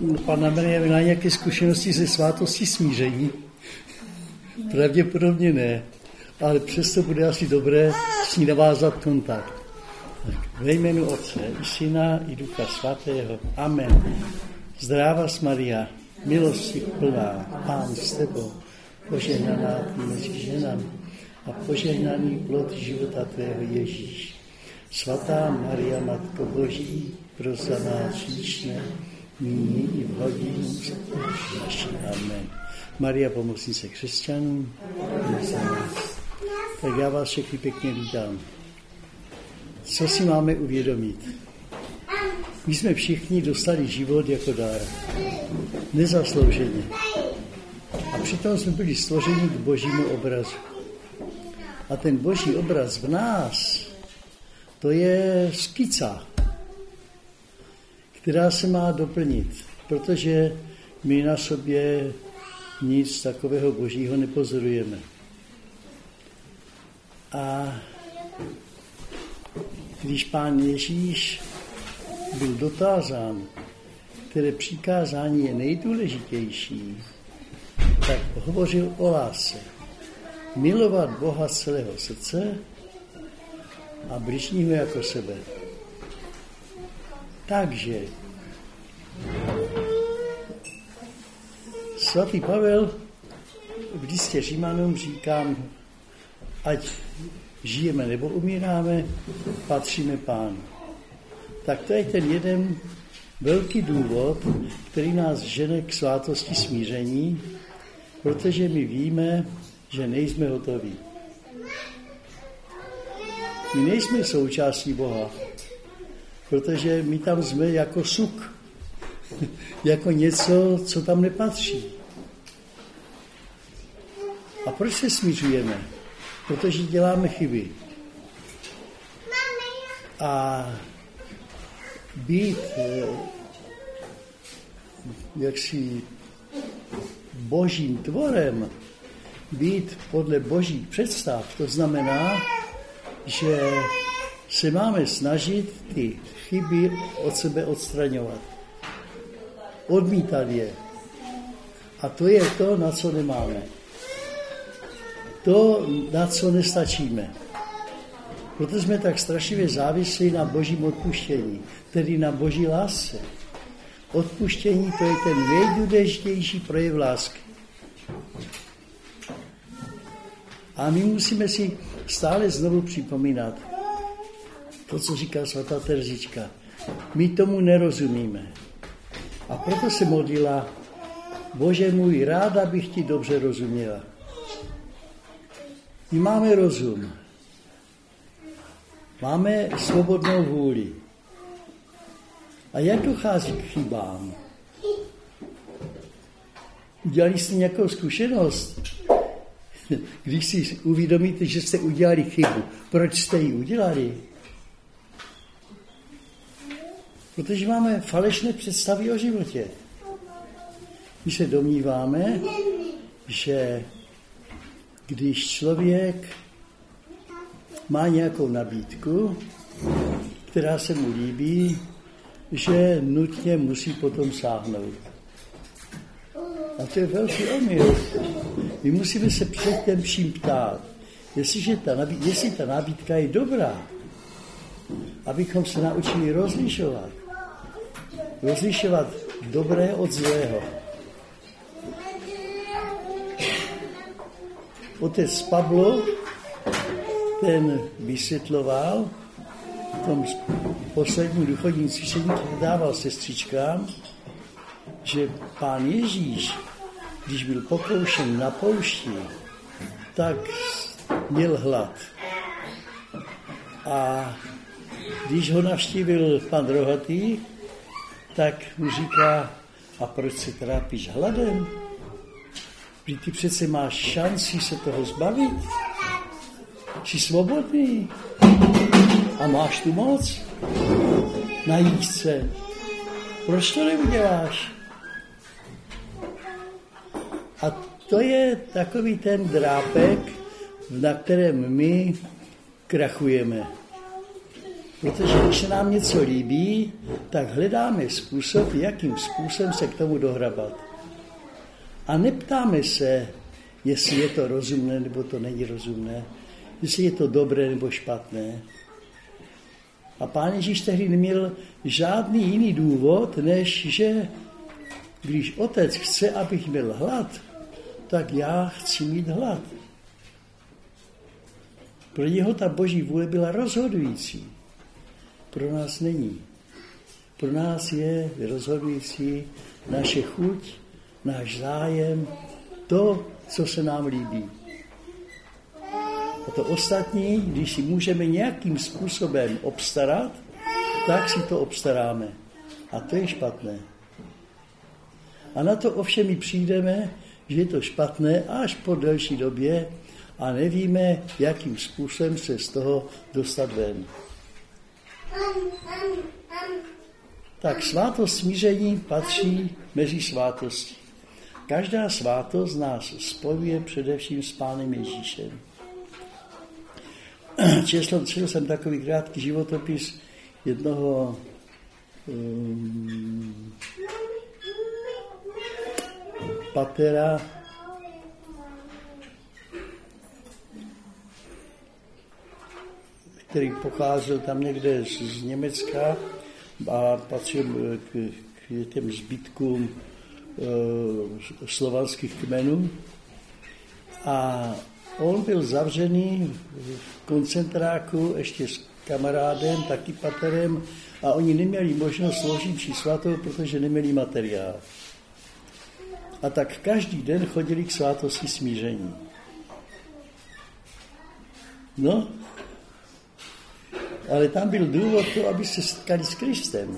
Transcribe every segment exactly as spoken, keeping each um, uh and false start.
Pana Maria má nějaké zkušenosti ze svátostí smíření? Pravděpodobně ne, ale přesto bude asi dobré s ní navázat kontakt. Tak, ve jménu Otce i Syna i Ducha Svatého. Amen. Zdráva Maria, milosti plná, Pán s tebou, požehnaná ty mezi ženami a požehnaný plod života tvého Ježíš. Svatá Maria, Matko Boží, pros za nás hříšné, nyní i v hodinu smrti naší. Amen. Maria, pomocnice křesťanům, tak já vás všechny pěkně vítám. Co si máme uvědomit? My jsme všichni dostali život jako dar. Nezaslouženě. A přitom jsme byli stvořeni k Božímu obrazu. A ten Boží obraz v nás, to je skica, která se má doplnit, protože my na sobě nic takového Božího nepozorujeme. A když Pán Ježíš byl dotázán, které přikázání je nejdůležitější, tak hovořil o lásce. Milovat Boha z celého srdce a bližního jako sebe. Takže svatý Pavel v listě Římanům říkám, ať žijeme nebo umíráme, patříme Pánu. Tak to je ten jeden velký důvod, který nás žene k svátosti smíření, protože my víme, že nejsme hotoví. My nejsme součástí Boha, protože my tam jsme jako suk, jako něco, co tam nepatří. A proč se smířujeme? Protože děláme chyby. A být jaksi Božím tvorem, být podle Božích představ, to znamená, že se máme snažit ty chyby od sebe odstraňovat. Odmítat je. A to je to, na co nemáme. To, na co nestačíme. Proto jsme tak strašlivě závislí na Božím odpuštění, tedy na Boží lásce. Odpuštění, to je ten nejdůležitější projev lásky. A my musíme si stále znovu připomínat to, co říká svatá Terezička. My tomu nerozumíme. A proto se modlila, Bože můj, ráda bych ti dobře rozuměla. My máme rozum. Máme svobodnou vůli. A jak dochází k chybám? Udělali jste nějakou zkušenost? Když si uvědomíte, že jste udělali chybu, proč jste ji udělali? Protože máme falešné představy o životě. My se domníváme, že když člověk má nějakou nabídku, která se mu líbí, že nutně musí potom sáhnout. A to je velký omyl. My musíme se předtím vším ptát, jestliže ta nabídka, jestli ta nabídka je dobrá, abychom se naučili rozlišovat. Rozlišovat dobré od zlého. Otec Pablo ten vysvětloval v tom posledním duchovním cvičení, které dával sestřičkám, že Pán Ježíš, když byl pokoušen na poušti, tak měl hlad. A když ho navštívil pan Rohatý, tak mu říká, a proč se trápíš hladem? Vždyť ty přece máš šanci se toho zbavit. Jsi svobodný a máš tu moc najít se. Proč to neuděláš? A to je takový ten drápek, na kterém my krachujeme. Protože když se nám něco líbí, tak hledáme způsob, jakým způsobem se k tomu dohrabat. A neptáme se, jestli je to rozumné, nebo to není rozumné, jestli je to dobré, nebo špatné. A Pán Ježíš tehdy neměl žádný jiný důvod, než že když otec chce, abych měl hlad, tak já chci mít hlad. Pro něho ta boží vůle byla rozhodující. Pro nás není. Pro nás je rozhodující naše chuť, náš zájem, to, co se nám líbí. A to ostatní, když si můžeme nějakým způsobem obstarat, tak si to obstaráme. A to je špatné. A na to ovšem my přijdeme, že je to špatné až po delší době a nevíme, jakým způsobem se z toho dostat ven. Tak svátost smíření patří mezi svátosti. Každá svátost nás spojuje především s Pánem Ježíšem. Četl, četl jsem takový krátký životopis jednoho um, patera, který pocházel tam někde z, z Německa a patřil k, k těm zbytkům uh, slovanských kmenů. A on byl zavřený v koncentráku ještě s kamarádem, taky paterem, a oni neměli možnost složit mši svatou, protože neměli materiál. A tak každý den chodili k svátosti smíření. No, ale tam byl důvod to, aby se setkali s Kristem.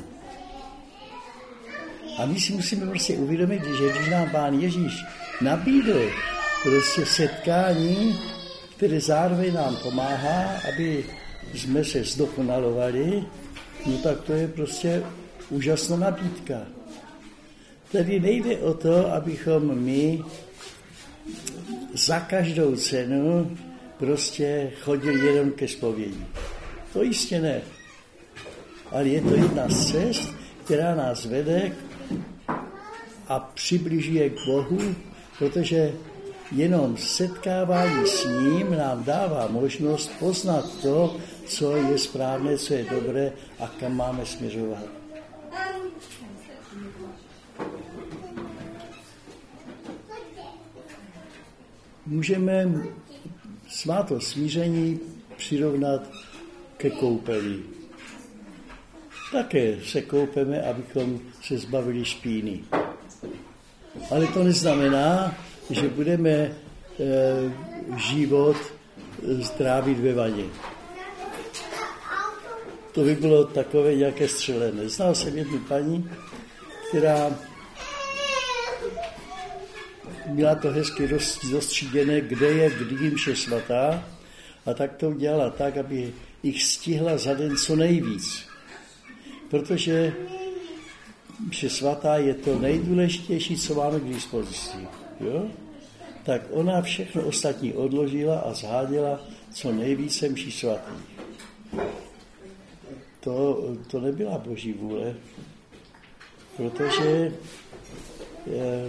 A my si musíme prostě uvědomit, že když nám Pán Ježíš nabídl prostě setkání, které zároveň nám pomáhá, aby jsme se zdokonalovali, no tak to je prostě úžasná nabídka. Tedy nejde o to, abychom my za každou cenu prostě chodili jenom ke zpovědi. To jistě ne. Ale je to jedna z cest, která nás vede a přibližuje k Bohu, protože jenom setkávání s ním nám dává možnost poznat to, co je správné, co je dobré a kam máme směřovat. Můžeme svátost smíření přirovnat ke koupeli. Také se koupeme, abychom se zbavili špíny. Ale to neznamená, že budeme e, život strávit ve vaně. To by bylo takové nějaké střelené. Znal jsem jednu paní, která měla to hezky rozstříděné, kde je kdy mše svatá, a tak to udělala tak, aby jich stihla za den co nejvíc. Protože mše svatá je to nejdůležitější, co máme k dispozici. Jo? Tak ona všechno ostatní odložila a zháděla co nejvíce mší svatých. To, to nebyla boží vůle, protože je,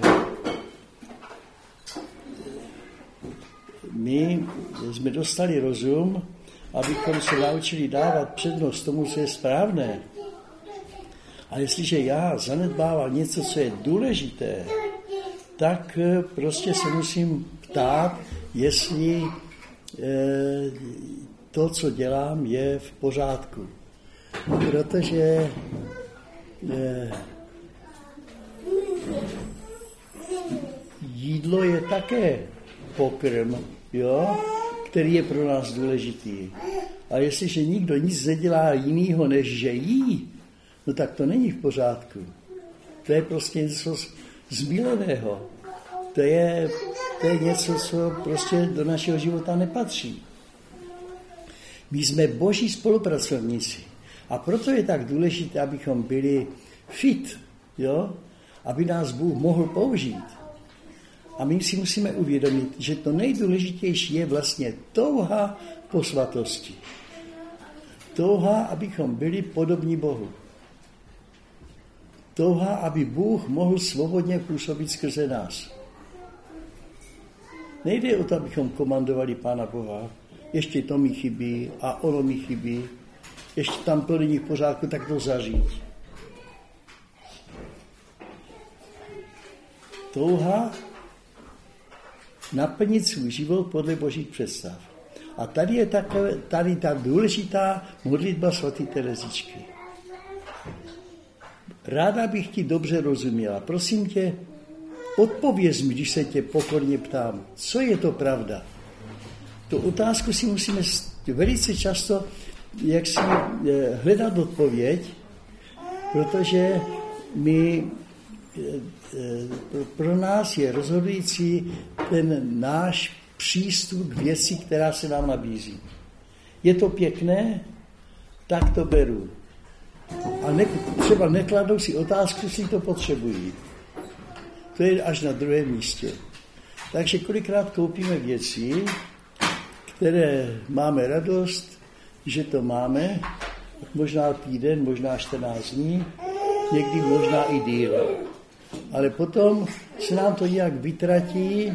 my jsme dostali rozum, abychom se naučili dávat přednost tomu, co je správné. A jestliže já zanedbávám něco, co je důležité, tak prostě se musím ptát, jestli eh, to, co dělám, je v pořádku. Protože eh, jídlo je také pokrm, jo, který je pro nás důležitý. A jestliže nikdo nic nedělá jinýho, než že jí, no tak to není v pořádku. To je prostě něco zbíleného. To je, to je něco, co prostě do našeho života nepatří. My jsme boží spolupracovníci. A proto je tak důležité, abychom byli fit, jo? Aby nás Bůh mohl použít. A my si musíme uvědomit, že to nejdůležitější je vlastně touha po svatosti. Touha, abychom byli podobní Bohu. Touha, aby Bůh mohl svobodně působit skrze nás. Nejde o to, abychom komandovali Pána Boha. Ještě to mi chybí a ono mi chybí. Ještě tam to není v pořádku, tak to zaříď. Touha naplnit svůj život podle Božích představ. A tady je takové, tady ta důležitá modlitba svaté Terezičky. Ráda bych ti dobře rozuměla. Prosím tě, odpověz mi, když se tě pokorně ptám, co je to pravda. Tu otázku si musíme velice často jak si hledat odpověď, protože my, pro nás je rozhodující ten náš přístup k věci, která se nám nabízí. Je to pěkné? Tak to beru. A ne, třeba nekladou si otázku, si to potřebují. To je až na druhém místě. Takže kolikrát koupíme věci, které máme radost, že to máme, možná týden, možná čtrnáct dní, někdy možná i díl. Ale potom se nám to nějak vytratí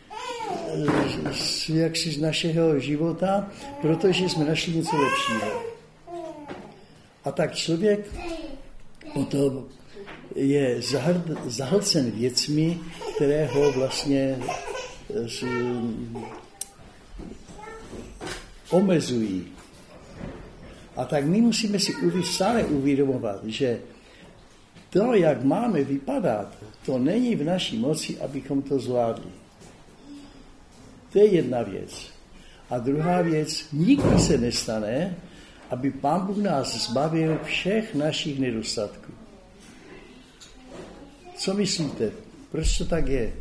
z, jaksi z našeho života, protože jsme našli něco lepšího. A tak člověk potom je zahlcen věcmi, které ho vlastně z, omezují. A tak my musíme si stále uvědomovat, že to, jak máme vypadat, to není v naší moci, abychom to zvládli. To je jedna věc. A druhá věc, nikdy se nestane, aby Pán Bůh nás zbavil všech našich nedostatků. Co myslíte? Proč to tak je?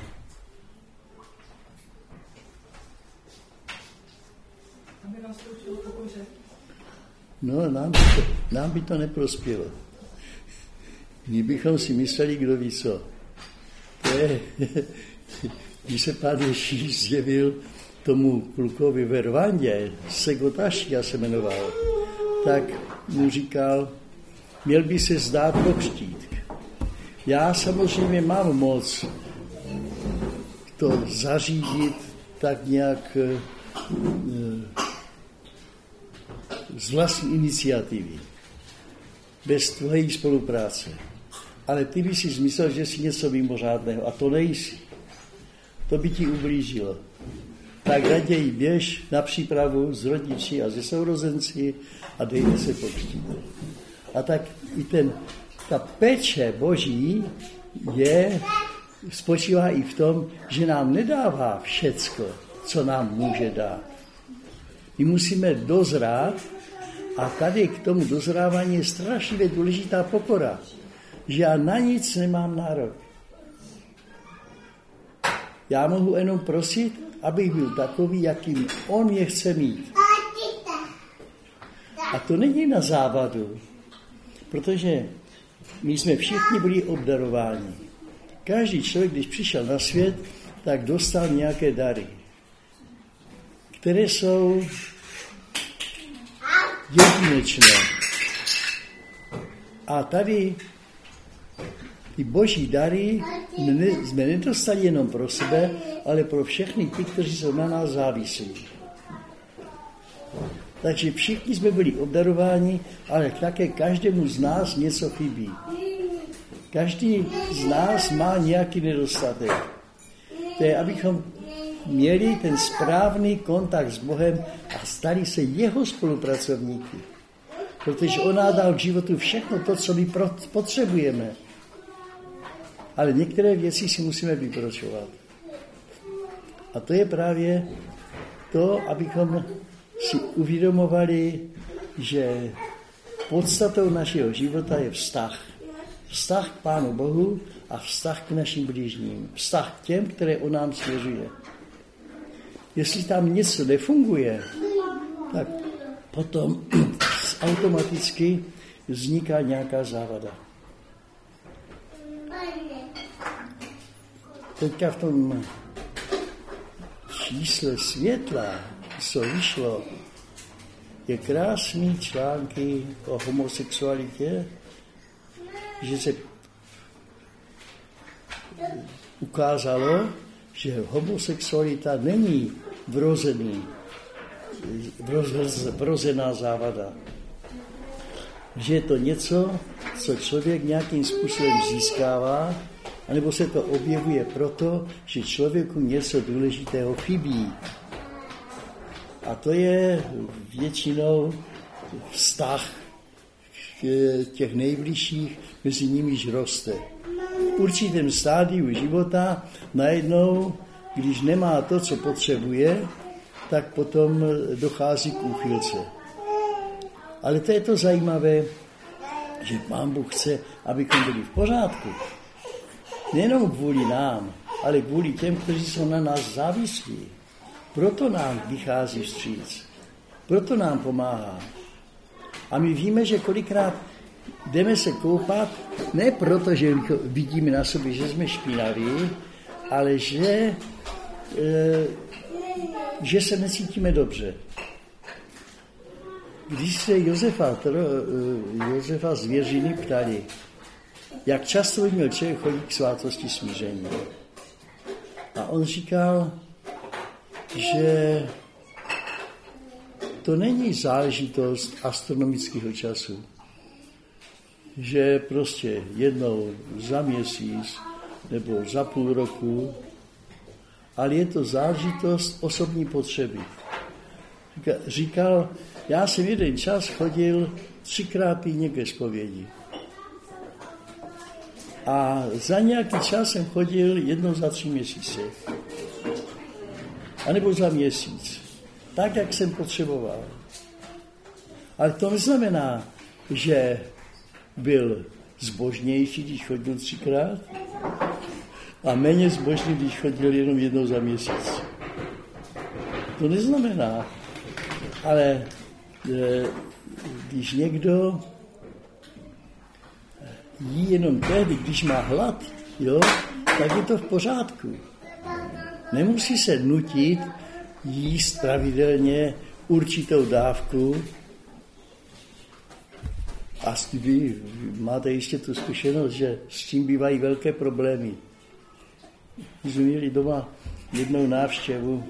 No, nám by to, nám by to neprospělo. Kdybychom si mysleli, kdo ví co. To je, když se Pán Ježíš zjevil tomu klukovi ve Rwandě, Segotašia se jmenoval, tak mu říkal, měl by se zdát pokřtít. Já samozřejmě mám moc to zařídit tak nějak z vlastní iniciativy, bez tvojí spolupráce. Ale ty by si zmyslel, že jsi něco mimořádného a to nejsi. To by ti ublížilo. Tak raději běž na přípravu s rodiči a se sourozenci a dejte se pokřtít. A tak i ten, ta péče Boží je, spočívá i v tom, že nám nedává všecko, co nám může dát. My musíme dozrát a tady k tomu dozrávání je strašně důležitá pokora, že já na nic nemám nárok. Já mohu jenom prosit, abych byl takový, jakým on je chce mít. A to není na závadu, protože my jsme všichni byli obdarováni. Každý člověk, když přišel na svět, tak dostal nějaké dary, které jsou jedinečné. A tady ty boží dary ne, jsme nedostali jenom pro sebe, ale pro všechny ty, kteří jsou na nás závislí. Takže všichni jsme byli obdarováni, ale také každému z nás něco chybí. Každý z nás má nějaký nedostatek. To je, abychom měli ten správný kontakt s Bohem a stali se jeho spolupracovníky. Protože on nám dal k životu všechno to, co my potřebujeme. Ale některé věci si musíme vyprošovat. A to je právě to, abychom si uvědomovali, že podstatou našeho života je vztah. Vztah k Pánu Bohu a vztah k našim blížním. Vztah k těm, které on nám svěřuje. Jestli tam něco nefunguje, tak potom automaticky vzniká nějaká závada. Teďka v tom čísle světla, co vyšlo, je krásný články o homosexualitě, že se ukázalo, že homosexualita není vrozený, vrozená závada. Že je to něco, co člověk nějakým způsobem získává, anebo se to objevuje proto, že člověku něco důležitého chybí. A to je většinou vztah těch nejbližších, mezi nimiž roste. V určitém stádiu života najednou, když nemá to, co potřebuje, tak potom dochází k úchylce. Ale to je to zajímavé, že Pán Bůh chce, abychom byli v pořádku. Nejenom kvůli nám, ale kvůli těm, kteří jsou na nás závislí. Proto nám vychází vstříc. Proto nám pomáhá. A my víme, že kolikrát jdeme se koupat, ne proto, že vidíme na sobě, že jsme špinaví, ale že, e, že se necítíme dobře. Když se Josefa, teda, Josefa z Věřiny ptali, jak často by měl člověk chodit k svátosti smíření. A on říkal, že to není záležitost astronomického času. Že prostě jednou za měsíc nebo za půl roku, ale je to záležitost osobní potřeby. Říkal, já jsem jeden čas chodil třikrát týdně ke zpovědi. A za nějaký čas jsem chodil jednou za tři měsíce. A nebo za měsíc. Tak, jak jsem potřeboval. Ale to neznamená, že byl zbožnější, když chodil třikrát, a méně zbožný, když chodil jenom jednou za měsíc. To neznamená. Ale e, když někdo jí jenom tehdy, když má hlad, jo, tak je to v pořádku. Nemusí se nutit jíst pravidelně určitou dávku. A vy máte ještě tu zkušenost, že s tím bývají velké problémy. My jsme měli doma jednou návštěvu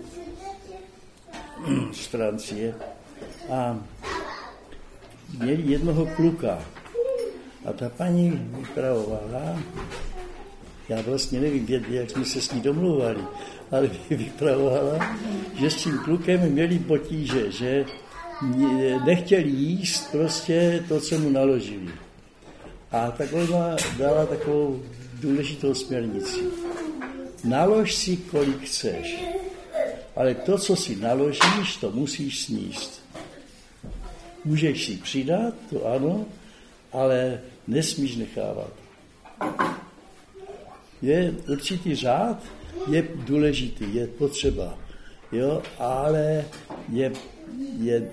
z Francie a měli jednoho kluka. A ta paní vypravovala, já vlastně nevím, jak jsme se s ní domluvali, ale vypravovala, že s tím klukem měli potíže, že nechtěli jíst prostě to, co mu naložili. A takhle dala takovou důležitou směrnici. Nalož si, kolik chceš, ale to, co si naložíš, to musíš sníst. Můžeš si přidat, to ano, ale nesmíš nechávat. Je určitý řád, je důležitý, je potřeba, jo, ale je, je,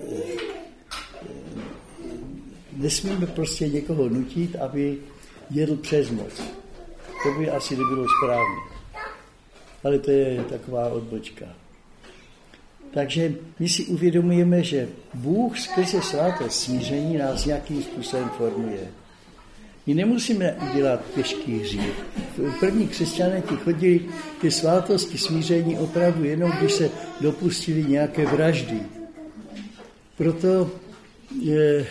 nesmíme prostě někoho nutit, aby jedl přes moc. To by asi nebylo správné. Ale to je taková odbočka. Takže my si uvědomujeme, že Bůh skrze svátost smíření nás nějakým způsobem formuje. My nemusíme udělat těžký hřích. První křesťané ti chodili ke svátosti smíření opravdu jenom, když se dopustili nějaké vraždy. Proto je,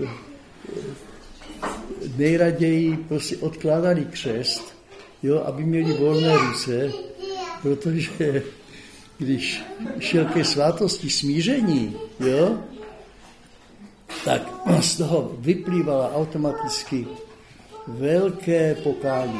nejraději prostě odkládali křest, jo, aby měli volné ruce, protože když šel ke svátosti smíření, jo, tak z toho vyplývala automaticky velké pokání.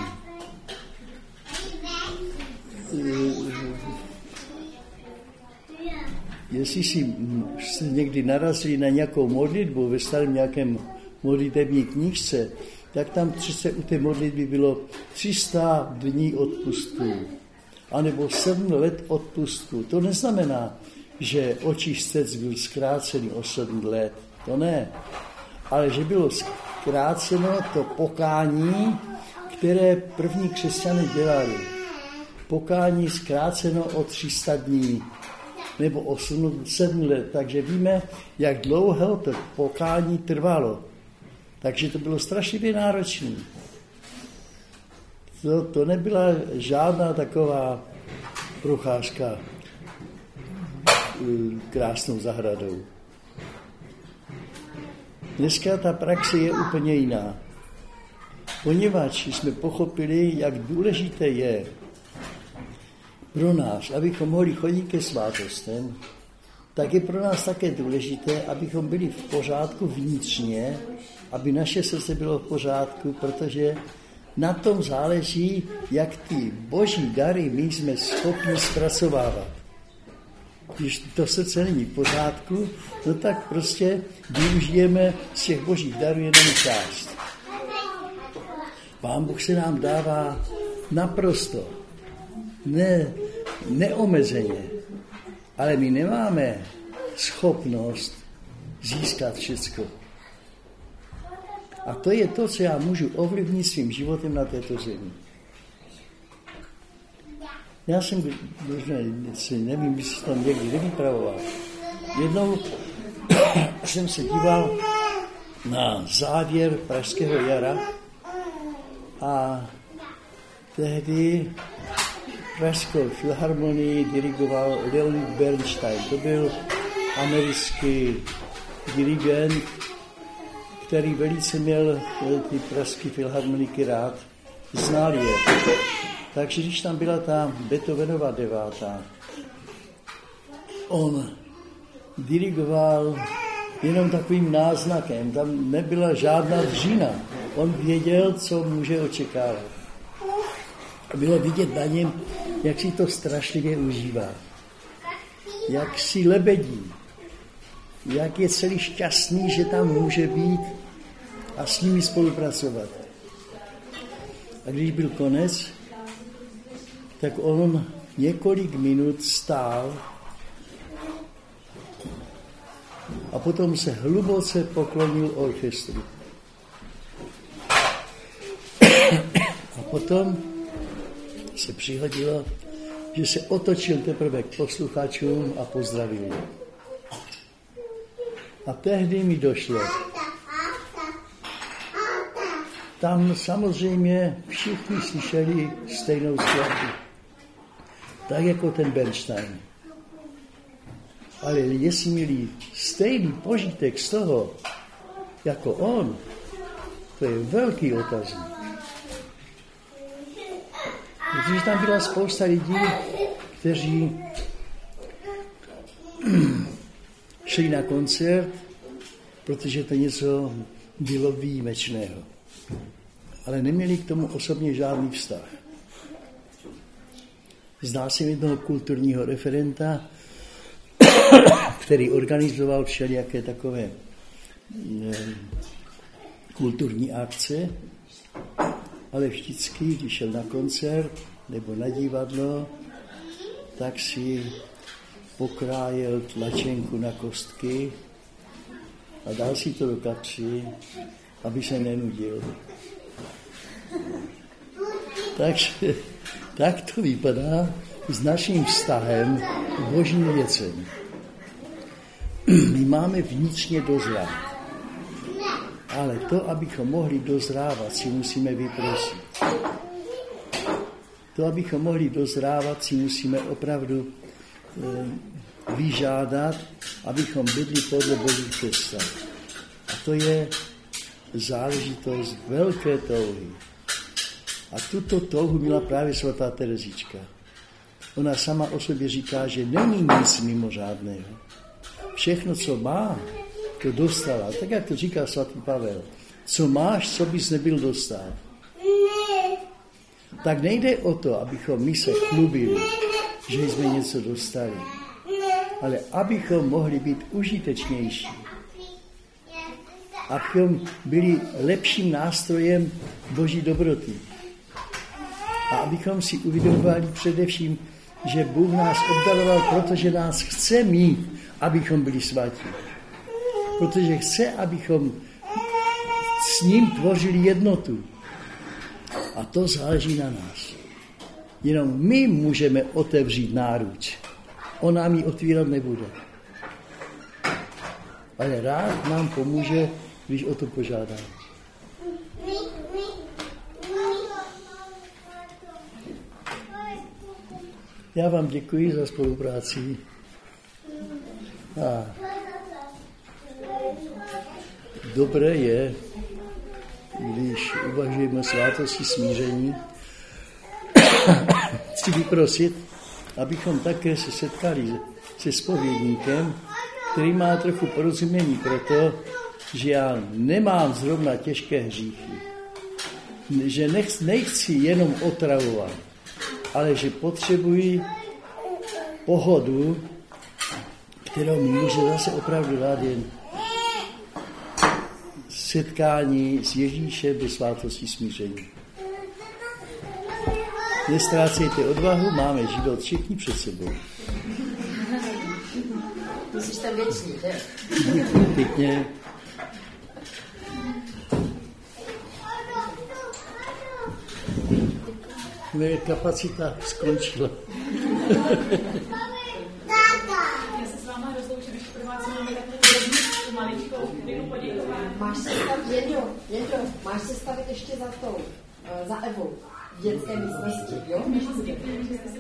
Jestli si jste někdy narazili na nějakou modlitbu ve starém nějakém modlitební knížce, tak tam přece u té modlitby bylo tři sta dní odpustů, anebo sedm let odpustů. To neznamená, že očistec byl zkrácený o sedm let. To ne. Ale že bylo zkráceno to pokání, které první křesťané dělali. Pokání zkráceno o tři sta dní. nebo osm, sedm let, takže víme, jak dlouho to pokání trvalo. Takže to bylo strašlivě náročné. To, to nebyla žádná taková procházka krásnou zahradou. Dneska ta praxe je úplně jiná. Poněvadž jsme pochopili, jak důležité je pro nás, abychom mohli chodit ke svátostem, tak je pro nás také důležité, abychom byli v pořádku vnitřně, aby naše srdce bylo v pořádku, protože na tom záleží, jak ty boží dary my jsme schopni zpracovávat. Když to srdce není v pořádku, no tak prostě využijeme z těch božích darů jenom část. Pán Bůh se nám dává naprosto, ne, neomezeně, ale my nemáme schopnost získat všecko. A to je to, co já můžu ovlivnit svým životem na této zemi. Já jsem, nevím, jestli tam někdy nevypravoval. Jednou jsem se díval na závěr Pražského jara a tehdy Pražskou filharmonii dirigoval Leonid Bernstein. To byl americký dirigent, který velice měl ty pražské filharmoniky rád, znal je. Takže když tam byla ta Beethovenova devátá, on dirigoval jenom takovým náznakem, tam nebyla žádná dřina. On věděl, co může očekávat. Bylo vidět na něm, jak si to strašlivě užívá. Jak si lebedí. Jak je celý šťastný, že tam může být a s nimi spolupracovat. A když byl konec, tak on několik minut stál a potom se hluboce poklonil orchestru. A potom se přihodilo, že se otočil teprve k posluchačům a pozdravil je. A tehdy mi došlo. Tam samozřejmě všichni slyšeli stejnou skladbu. Tak jako ten Bernstein. Ale jestli měli stejný požitek z toho, jako on, to je velký otazník. Protože tam byla spousta lidí, kteří šli na koncert, protože to něco bylo výjimečného. Ale neměli k tomu osobně žádný vztah. Znal jsem jednoho kulturního referenta, který organizoval všelijaké takové kulturní akce, ale vždycky, když šel na koncert nebo na divadlo, tak si pokrájel tlačenku na kostky a dal si to do kapsy, aby se nenudil. Takže tak to vypadá s naším vztahem k božím věcem. My máme vnitřně dozrát. Ale to, abychom mohli dozrávat, si musíme vyprosit. To, abychom mohli dozrávat, si musíme opravdu e, vyžádat, abychom bydli podle božích představ. A to je záležitost velké touhy. A tuto touhu měla právě svatá Terezička. Ona sama o sobě říká, že není nic mimořádného. Všechno, co má, to dostala. Tak, jak to říká svatý Pavel. Co máš, co bys nebyl dostal. Tak nejde o to, abychom my se chlubili, že jsme něco dostali. Ale abychom mohli být užitečnější. Abychom byli lepším nástrojem boží dobroty. A abychom si uvědomovali především, že Bůh nás obdaroval, protože nás chce mít, abychom byli svatí. Protože chce, abychom s ním tvořili jednotu. A to záleží na nás. Jenom my můžeme otevřít náruč. on nám ji otvírat nebude. Ale rád nám pomůže, když o to požádá. Já vám děkuji za spolupráci. A dobré je, když uvažujeme svátosti smíření, chci vyprosit, abychom také se setkali se zpovědníkem, který má trochu porozumění pro to, že já nemám zrovna těžké hříchy. Že nechci, nechci jenom otravovat, ale že potřebuji pohodu, kterou mi může zase opravdu dát jen setkání s Ježíšem ve svátosti smíření. Nestrácejte odvahu, máme život všichni před sebou. Ty jsi tam věčný, že? Děkuji pěkně. Moje kapacita skončila. Já se s váma rozloučím, když pro vás máme takovou maličkou chvíli poděkování. Máš se stavit, Jenjo, Jenjo, máš se stavit ještě za tou, za Evou v dětské místnosti, jo?